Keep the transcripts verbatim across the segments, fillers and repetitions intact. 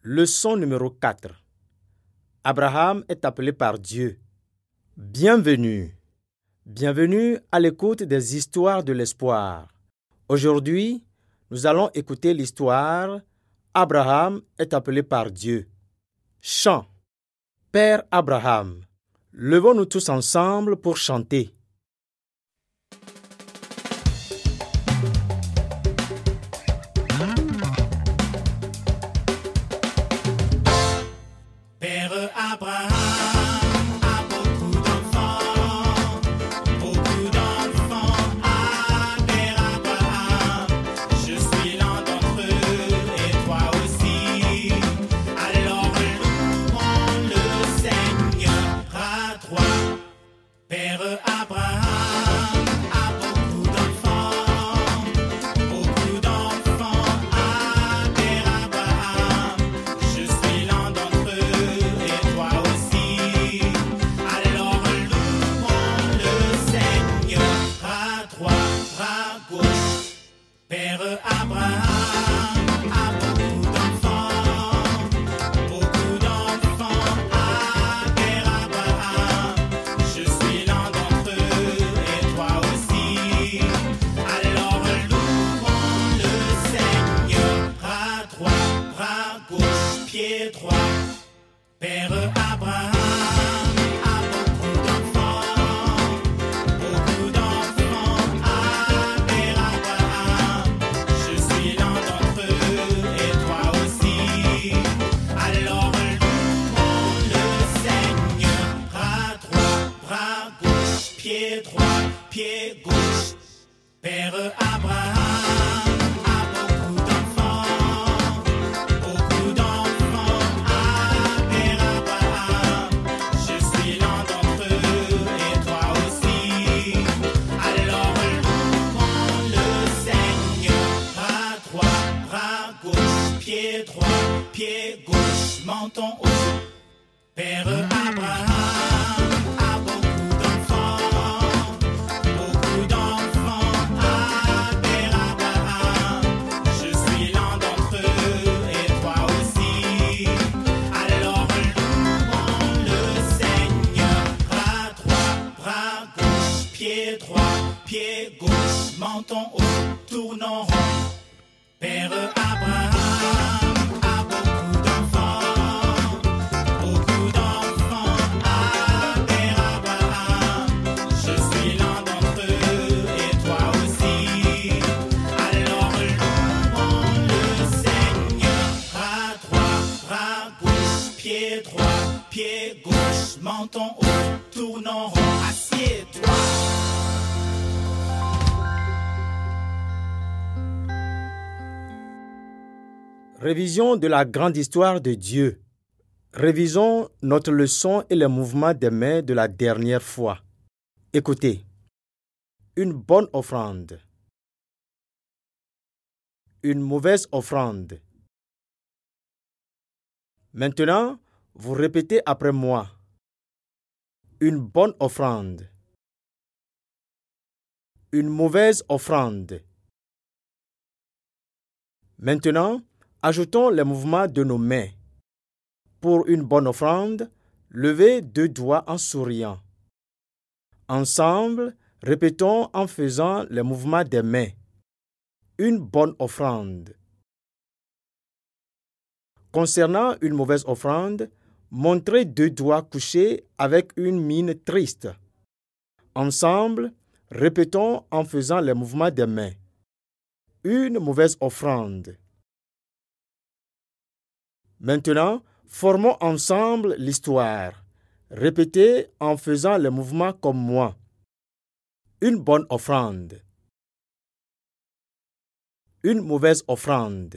Leçon numéro quatre. Abraham est appelé par Dieu. Bienvenue. Bienvenue à l'écoute des histoires de l'espoir. Aujourd'hui, nous allons écouter l'histoire Abraham est appelé par Dieu. Chant. Père Abraham. Levons-nous tous ensemble pour chanter. Père Abraham a beaucoup d'enfants, beaucoup d'enfants à Père Abraham. Je suis l'un d'entre eux et toi aussi. Alors louons le Seigneur à trois. Père Abraham a beaucoup d'enfants, beaucoup d'enfants à Père Abraham. Je suis l'un d'entre eux et toi aussi. Alors louons le Seigneur à trois, bras gauche. Père Abraham a beaucoup d'enfants, beaucoup d'enfants à Père Abraham. Je suis l'un d'entre eux et toi aussi. Alors louons le Seigneur à trois, bras gauche, pied droit. Père Abraham a beaucoup d'enfants, beaucoup d'enfants à Père Abraham. Je suis l'un d'entre eux et toi aussi. Alors louons le Seigneur à trois, bras gauche, pied droit, pied gauche. Père Abraham a beaucoup d'enfants, beaucoup d'enfants à Père Abraham. Je suis l'un d'entre eux et toi aussi. Alors louons le Seigneur à trois, bras gauche, pied droit, pied gauche, menton haut. Père Abraham a beaucoup d'enfants, beaucoup d'enfants à Père Abraham. Je suis l'un d'entre eux et toi aussi. Alors louons le Seigneur à trois, bras gauche, pied droit, pied gauche, menton haut, tournons rond. Père Abraham a beaucoup d'enfants, beaucoup d'enfants à Père Abraham. Je suis l'un d'entre eux et toi aussi. Alors louons le Seigneur à trois, bras gauche, pied droit, pied gauche, menton haut, tournons rond, assieds-toi. Révision de la grande histoire de Dieu. Révisons notre leçon et les mouvements des mains de la dernière fois. Écoutez. Une bonne offrande. Une mauvaise offrande. Maintenant, vous répétez après moi. Une bonne offrande. Une mauvaise offrande. Maintenant, ajoutons les mouvements de nos mains. Pour une bonne offrande, levez deux doigts en souriant. Ensemble, répétons en faisant les mouvements des mains. Une bonne offrande. Concernant une mauvaise offrande, montrez deux doigts couchés avec une mine triste. Ensemble, répétons en faisant les mouvements des mains. Une mauvaise offrande. Maintenant, formons ensemble l'histoire. Répétez en faisant les mouvements comme moi. Une bonne offrande. Une mauvaise offrande.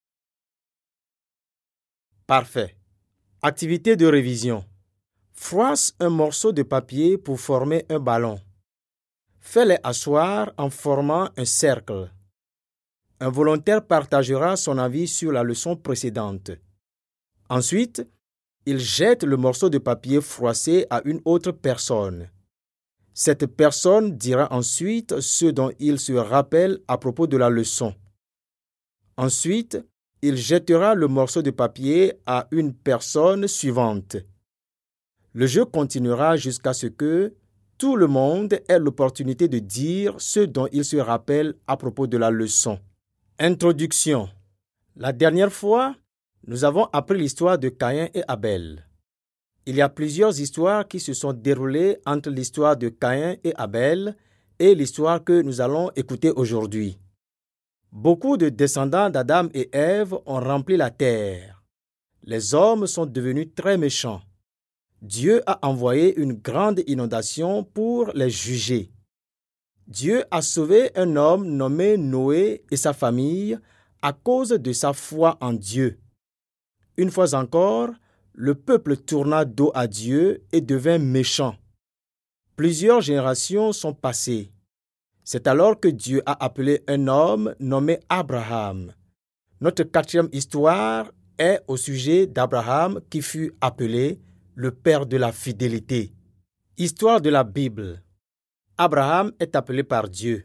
Parfait. Activité de révision. Froisse un morceau de papier pour former un ballon. Fais-les asseoir en formant un cercle. Un volontaire partagera son avis sur la leçon précédente. Ensuite, il jette le morceau de papier froissé à une autre personne. Cette personne dira ensuite ce dont il se rappelle à propos de la leçon. Ensuite, il jettera le morceau de papier à une personne suivante. Le jeu continuera jusqu'à ce que tout le monde ait l'opportunité de dire ce dont il se rappelle à propos de la leçon. Introduction. La dernière fois, nous avons appris l'histoire de Caïn et Abel. Il y a plusieurs histoires qui se sont déroulées entre l'histoire de Caïn et Abel et l'histoire que nous allons écouter aujourd'hui. Beaucoup de descendants d'Adam et Ève ont rempli la terre. Les hommes sont devenus très méchants. Dieu a envoyé une grande inondation pour les juger. Dieu a sauvé un homme nommé Noé et sa famille à cause de sa foi en Dieu. Une fois encore, le peuple tourna dos à Dieu et devint méchant. Plusieurs générations sont passées. C'est alors que Dieu a appelé un homme nommé Abraham. Notre quatrième histoire est au sujet d'Abraham qui fut appelé le père de la fidélité. Histoire de la Bible. Abraham est appelé par Dieu.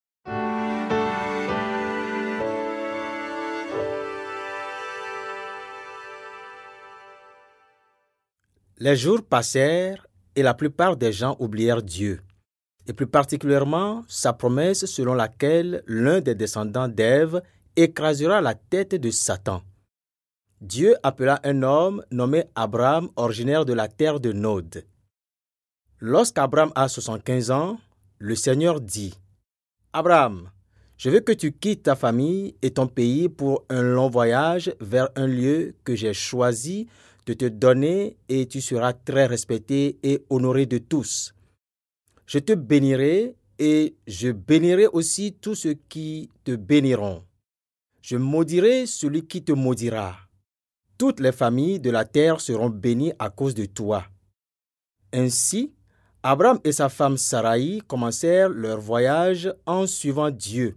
Les jours passèrent et la plupart des gens oublièrent Dieu, et plus particulièrement sa promesse selon laquelle l'un des descendants d'Ève écrasera la tête de Satan. Dieu appela un homme nommé Abraham, originaire de la terre de Nod. Lorsqu'Abraham a soixante-quinze ans, le Seigneur dit : « Abraham, je veux que tu quittes ta famille et ton pays pour un long voyage vers un lieu que j'ai choisi de te donner et tu seras très respecté et honoré de tous. Je te bénirai et je bénirai aussi tous ceux qui te béniront. Je maudirai celui qui te maudira. Toutes les familles de la terre seront bénies à cause de toi. » Ainsi, Abraham et sa femme Saraï commencèrent leur voyage en suivant Dieu.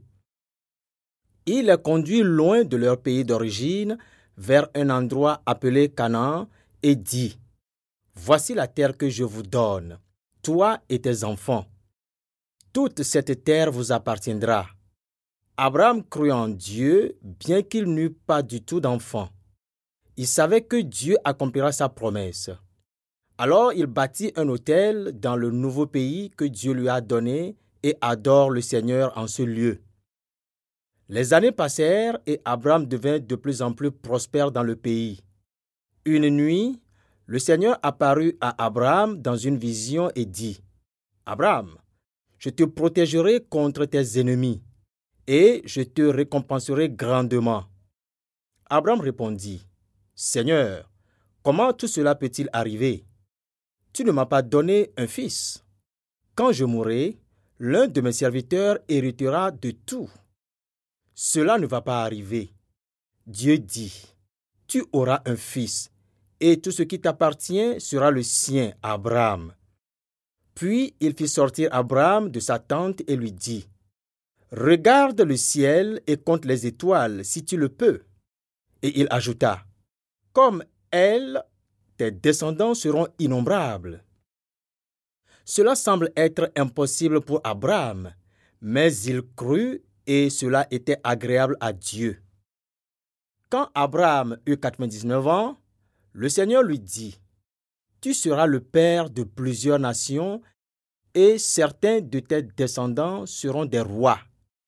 Il les conduit loin de leur pays d'origine, vers un endroit appelé Canaan, et dit : « Voici la terre que je vous donne, toi et tes enfants. Toute cette terre vous appartiendra. » Abraham crut en Dieu, bien qu'il n'eût pas du tout d'enfants. Il savait que Dieu accomplira sa promesse. Alors il bâtit un autel dans le nouveau pays que Dieu lui a donné et adore le Seigneur en ce lieu. Les années passèrent et Abraham devint de plus en plus prospère dans le pays. Une nuit, le Seigneur apparut à Abraham dans une vision et dit : « Abraham, je te protégerai contre tes ennemis et je te récompenserai grandement. » Abraham répondit : « Seigneur, comment tout cela peut-il arriver ? Tu ne m'as pas donné un fils. Quand je mourrai, l'un de mes serviteurs héritera de tout. Cela ne va pas arriver. » Dieu dit : « Tu auras un fils, et tout ce qui t'appartient sera le sien, Abraham. » Puis il fit sortir Abraham de sa tente et lui dit : « Regarde le ciel et compte les étoiles, si tu le peux. » Et il ajouta : « Comme elles, tes descendants seront innombrables. » Cela semble être impossible pour Abraham, mais il crut et cela était agréable à Dieu. Quand Abraham eut quatre-vingt-dix-neuf ans, le Seigneur lui dit : « Tu seras le père de plusieurs nations et certains de tes descendants seront des rois.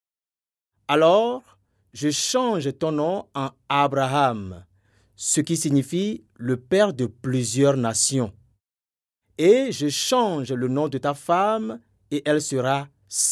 Alors, je change ton nom en Abraham, ce qui signifie le père de plusieurs nations. Et je change le nom de ta femme et elle sera Sarah. »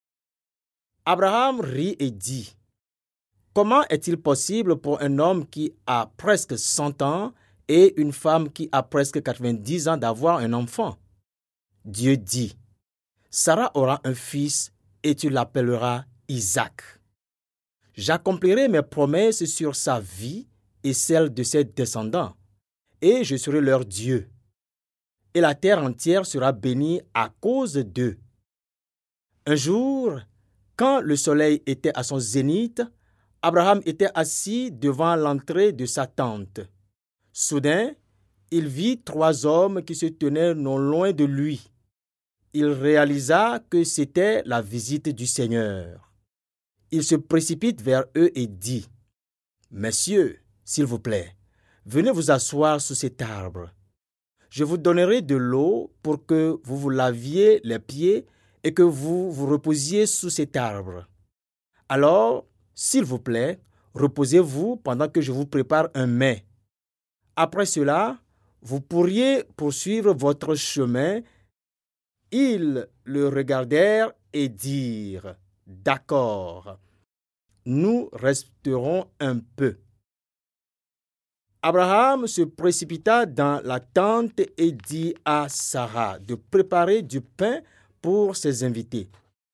Abraham rit et dit : « Comment est-il possible pour un homme qui a presque cent ans et une femme qui a presque quatre-vingt-dix ans d'avoir un enfant ? » Dieu dit : « Sarah aura un fils et tu l'appelleras Isaac. J'accomplirai mes promesses sur sa vie et celle de ses descendants, et je serai leur Dieu. Et la terre entière sera bénie à cause d'eux. » Un jour, quand le soleil était à son zénith, Abraham était assis devant l'entrée de sa tente. Soudain, il vit trois hommes qui se tenaient non loin de lui. Il réalisa que c'était la visite du Seigneur. Il se précipite vers eux et dit : Messieurs, s'il vous plaît, venez vous asseoir sous cet arbre. Je vous donnerai de l'eau pour que vous vous laviez les pieds et que vous vous reposiez sous cet arbre. Alors, s'il vous plaît, reposez-vous pendant que je vous prépare un mets. Après cela, vous pourriez poursuivre votre chemin. » Ils le regardèrent et dirent « D'accord, nous resterons un peu. » Abraham se précipita dans la tente et dit à Sarah de préparer du pain pour ses invités.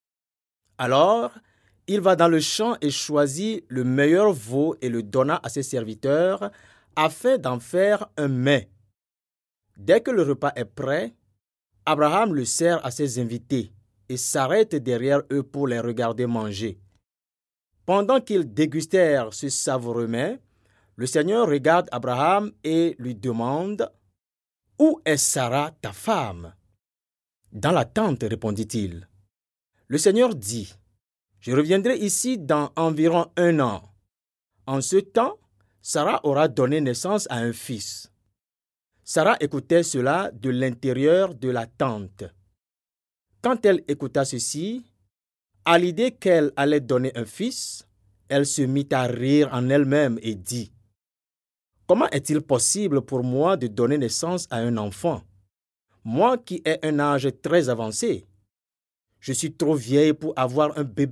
Alors, il va dans le champ et choisit le meilleur veau et le donna à ses serviteurs afin d'en faire un mets. Dès que le repas est prêt, Abraham le sert à ses invités et s'arrête derrière eux pour les regarder manger. Pendant qu'ils dégustèrent ce savoureux mets, le Seigneur regarde Abraham et lui demande « Où est Sarah, ta femme ?» « Dans la tente, répondit-il. Le Seigneur dit « Je reviendrai ici dans environ un an. En ce temps, Sarah aura donné naissance à un fils. » Sarah écoutait cela de l'intérieur de la tente. Quand elle écouta ceci, à l'idée qu'elle allait donner un fils, elle se mit à rire en elle-même et dit « Comment est-il possible pour moi de donner naissance à un enfant, moi qui ai un âge très avancé? Je suis trop vieille pour avoir un bébé. »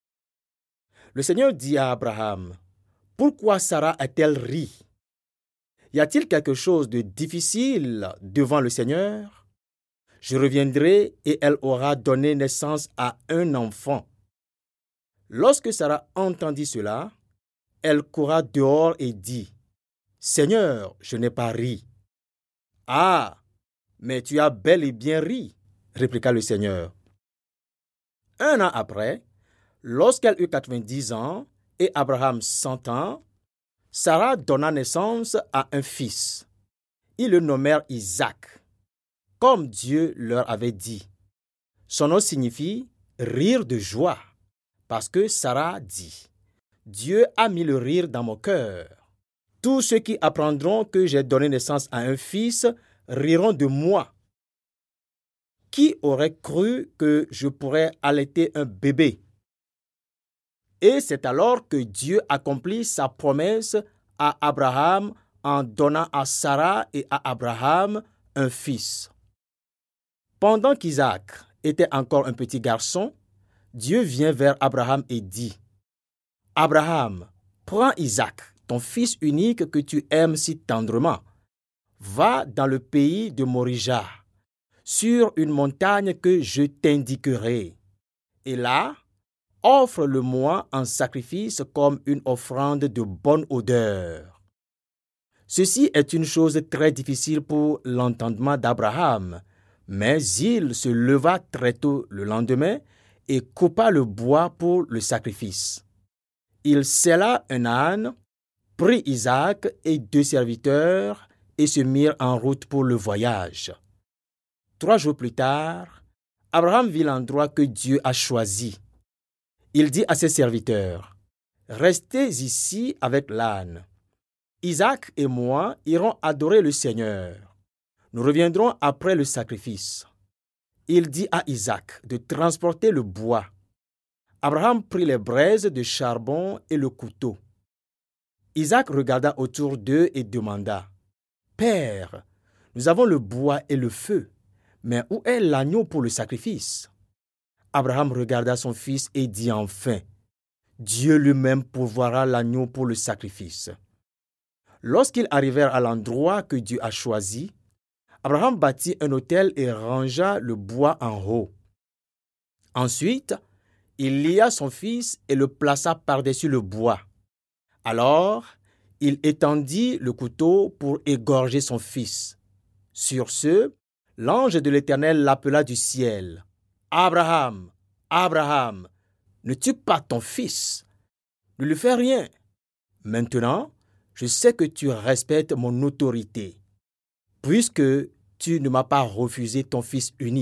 Le Seigneur dit à Abraham « Pourquoi Sarah a-t-elle ri? Y a-t-il quelque chose de difficile devant le Seigneur? Je reviendrai et elle aura donné naissance à un enfant. » Lorsque Sarah entendit cela, elle courut dehors et dit « Seigneur, je n'ai pas ri. »« Ah, mais tu as bel et bien ri, » répliqua le Seigneur. Un an après, lorsqu'elle eut quatre-vingt-dix ans et Abraham cent ans, Sarah donna naissance à un fils. Ils le nommèrent Isaac, comme Dieu leur avait dit. Son nom signifie « rire de joie », parce que Sarah dit « Dieu a mis le rire dans mon cœur. Tous ceux qui apprendront que j'ai donné naissance à un fils riront de moi. Qui aurait cru que je pourrais allaiter un bébé? » Et c'est alors que Dieu accomplit sa promesse à Abraham en donnant à Sarah et à Abraham un fils. Pendant qu'Isaac était encore un petit garçon, Dieu vient vers Abraham et dit « Abraham, prends Isaac, ton fils unique que tu aimes si tendrement. Va dans le pays de Morija, sur une montagne que je t'indiquerai. Et là, offre-le-moi en sacrifice comme une offrande de bonne odeur. » Ceci est une chose très difficile pour l'entendement d'Abraham, mais il se leva très tôt le lendemain et coupa le bois pour le sacrifice. Il sella un âne, prit Isaac et deux serviteurs et se mirent en route pour le voyage. Trois jours plus tard, Abraham vit l'endroit que Dieu a choisi. Il dit à ses serviteurs, « Restez ici avec l'âne. Isaac et moi irons adorer le Seigneur. Nous reviendrons après le sacrifice. » Il dit à Isaac de transporter le bois. Abraham prit les braises de charbon et le couteau. Isaac regarda autour d'eux et demanda, « Père, nous avons le bois et le feu, mais où est l'agneau pour le sacrifice? » Abraham regarda son fils et dit enfin, « Dieu lui-même pourvoira l'agneau pour le sacrifice. » Lorsqu'ils arrivèrent à l'endroit que Dieu a choisi, Abraham bâtit un autel et rangea le bois en haut. Ensuite, il lia son fils et le plaça par-dessus le bois. Alors, il étendit le couteau pour égorger son fils. Sur ce, l'ange de l'Éternel l'appela du ciel. « Abraham, Abraham, ne tue pas ton fils. Ne lui fais rien. Maintenant, je sais que tu respectes mon autorité, puisque tu ne m'as pas refusé ton fils unique. »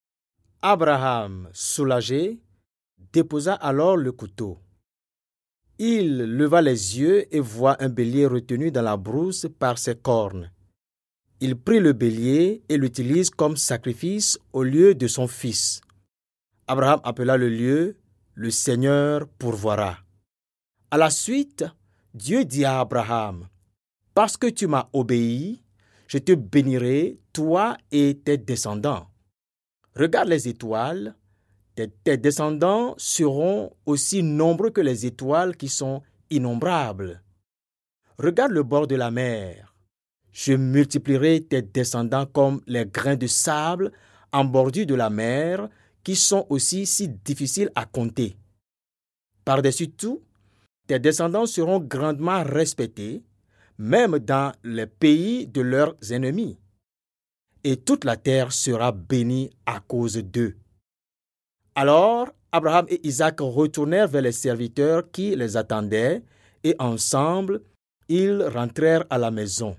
Abraham, soulagé, déposa alors le couteau. Il leva les yeux et voit un bélier retenu dans la brousse par ses cornes. Il prit le bélier et l'utilise comme sacrifice au lieu de son fils. Abraham appela le lieu « Le Seigneur pourvoira ». À la suite, Dieu dit à Abraham, « Parce que tu m'as obéi, je te bénirai, toi et tes descendants. Regarde les étoiles, tes, tes descendants seront aussi nombreux que les étoiles qui sont innombrables. Regarde le bord de la mer. Je multiplierai tes descendants comme les grains de sable en bordure de la mer, qui sont aussi si difficiles à compter. Par-dessus tout, tes descendants seront grandement respectés, même dans les pays de leurs ennemis. Et toute la terre sera bénie à cause d'eux. » Alors, Abraham et Isaac retournèrent vers les serviteurs qui les attendaient, et ensemble, ils rentrèrent à la maison.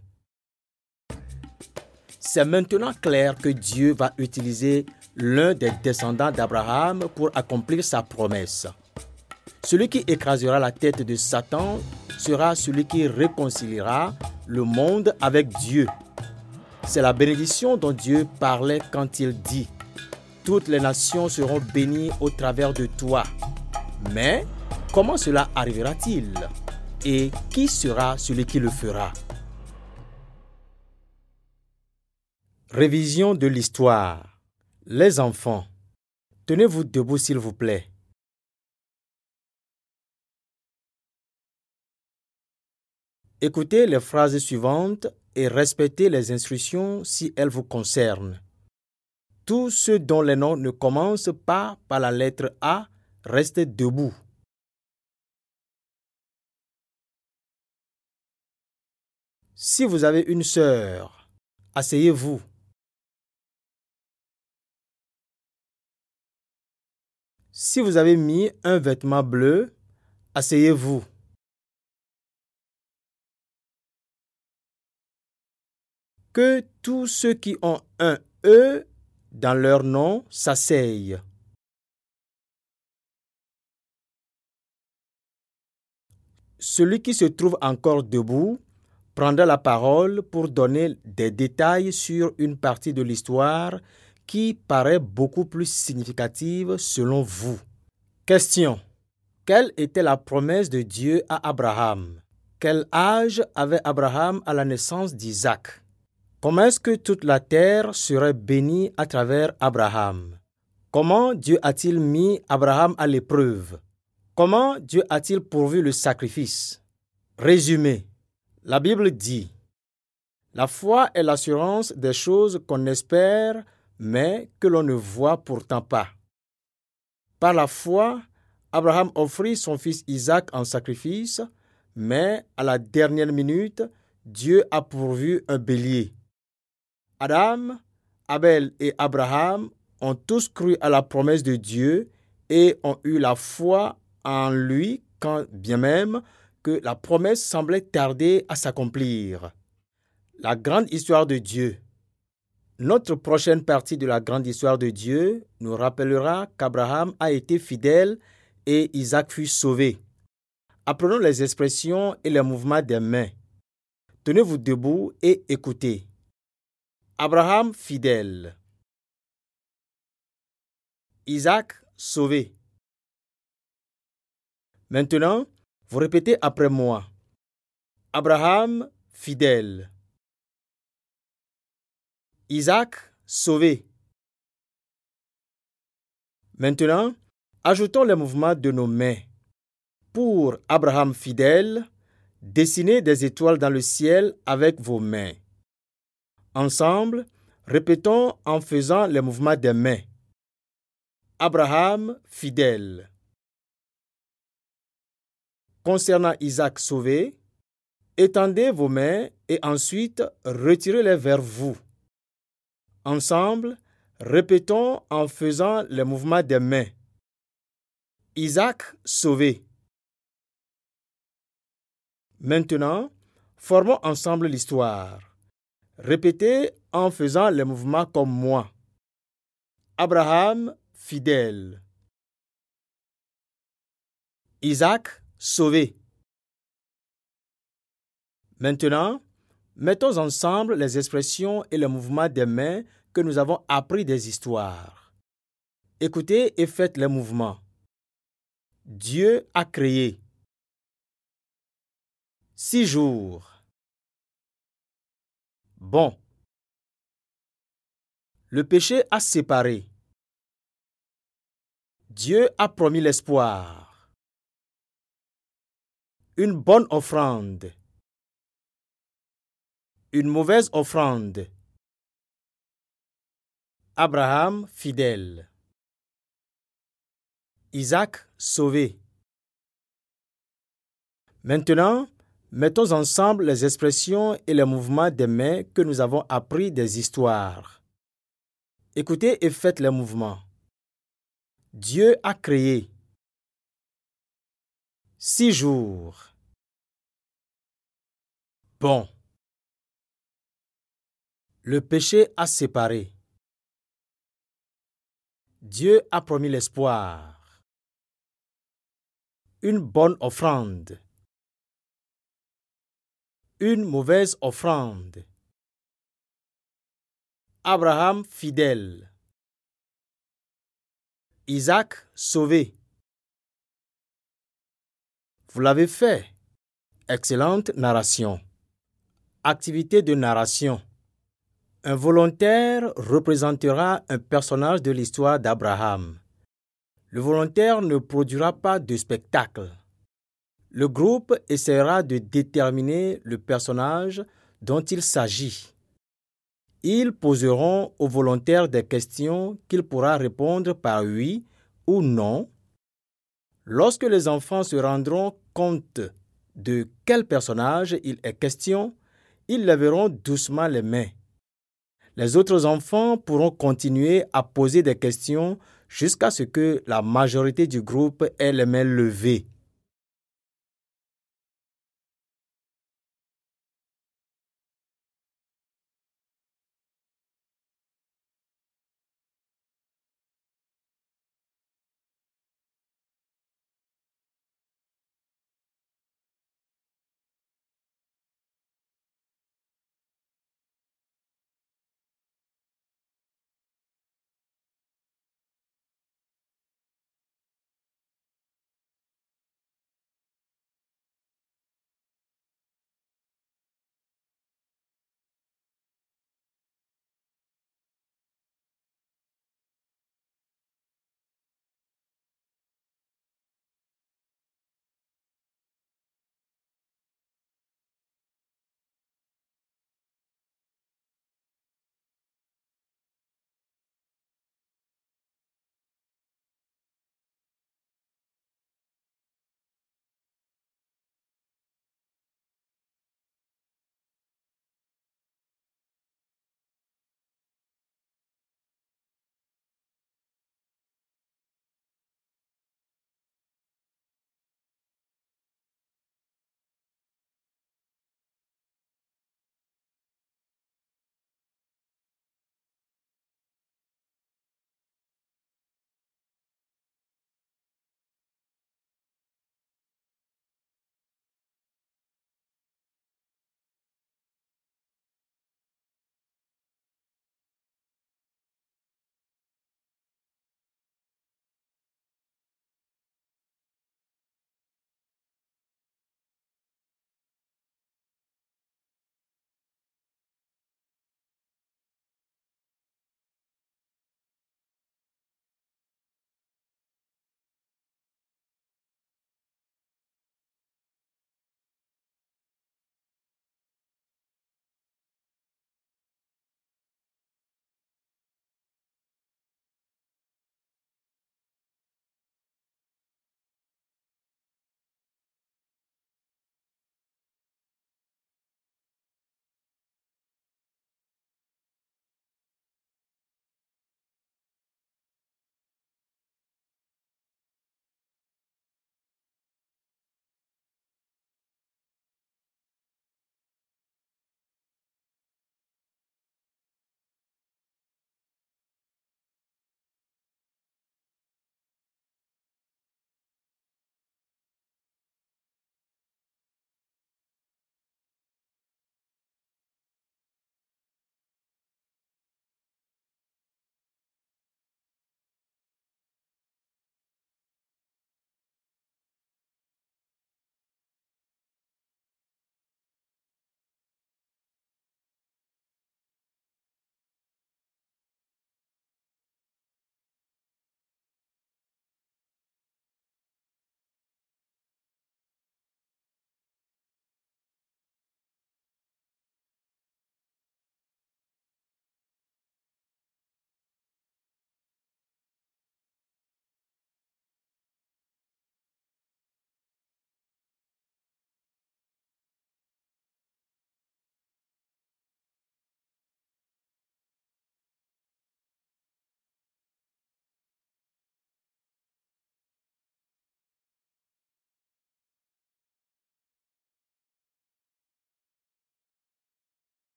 C'est maintenant clair que Dieu va utiliser l'un des descendants d'Abraham pour accomplir sa promesse. Celui qui écrasera la tête de Satan sera celui qui réconciliera le monde avec Dieu. C'est la bénédiction dont Dieu parlait quand il dit « Toutes les nations seront bénies au travers de toi. » Mais comment cela arrivera-t-il? Et qui sera celui qui le fera? Révision de l'histoire. Les enfants, tenez-vous debout s'il vous plaît. Écoutez les phrases suivantes et respectez les instructions si elles vous concernent. Tous ceux dont les noms ne commencent pas par la lettre A restent debout. Si vous avez une sœur, asseyez-vous. Si vous avez mis un vêtement bleu, asseyez-vous. Que tous ceux qui ont un E dans leur nom s'asseyent. Celui qui se trouve encore debout prendra la parole pour donner des détails sur une partie de l'histoire qui paraît beaucoup plus significative selon vous. Question. Quelle était la promesse de Dieu à Abraham? Quel âge avait Abraham à la naissance d'Isaac? Comment est-ce que toute la terre serait bénie à travers Abraham? Comment Dieu a-t-il mis Abraham à l'épreuve? Comment Dieu a-t-il pourvu le sacrifice? Résumé. La Bible dit « La foi est l'assurance des choses qu'on espère, mais que l'on ne voit pourtant pas. » Par la foi, Abraham offrit son fils Isaac en sacrifice, mais à la dernière minute, Dieu a pourvu un bélier. Adam, Abel et Abraham ont tous cru à la promesse de Dieu et ont eu la foi en lui, quand bien même que la promesse semblait tarder à s'accomplir. La grande histoire de Dieu. Notre prochaine partie de la grande histoire de Dieu nous rappellera qu'Abraham a été fidèle et Isaac fut sauvé. Apprenons les expressions et les mouvements des mains. Tenez-vous debout et écoutez. Abraham fidèle. Isaac sauvé. Maintenant, vous répétez après moi. Abraham fidèle. Isaac sauvé. Maintenant, ajoutons les mouvements de nos mains. Pour Abraham fidèle, dessinez des étoiles dans le ciel avec vos mains. Ensemble, répétons en faisant les mouvements des mains. Abraham fidèle. Concernant Isaac sauvé, étendez vos mains et ensuite retirez-les vers vous. Ensemble, répétons en faisant les mouvements des mains. Isaac sauvé. Maintenant, formons ensemble l'histoire. Répétez en faisant les mouvements comme moi. Abraham fidèle. Isaac sauvé. Maintenant, mettons ensemble les expressions et les mouvements des mains que nous avons appris des histoires. Écoutez et faites les mouvements. Dieu a créé. Six jours. Bon. Le péché a séparé. Dieu a promis l'espoir. Une bonne offrande. Une mauvaise offrande. Abraham fidèle. Isaac sauvé. Maintenant, mettons ensemble les expressions et les mouvements des mains que nous avons appris des histoires. Écoutez et faites les mouvements. Dieu a créé. Six jours. Bon. Le péché a séparé. Dieu a promis l'espoir. Une bonne offrande. Une mauvaise offrande. Abraham fidèle. Isaac sauvé. Vous l'avez fait. Excellente narration. Activité de narration. Un volontaire représentera un personnage de l'histoire d'Abraham. Le volontaire ne produira pas de spectacle. Le groupe essaiera de déterminer le personnage dont il s'agit. Ils poseront au volontaire des questions qu'il pourra répondre par oui ou non. Lorsque les enfants se rendront compte de quel personnage il est question, ils lèveront doucement les mains. Les autres enfants pourront continuer à poser des questions jusqu'à ce que la majorité du groupe ait les mains levées.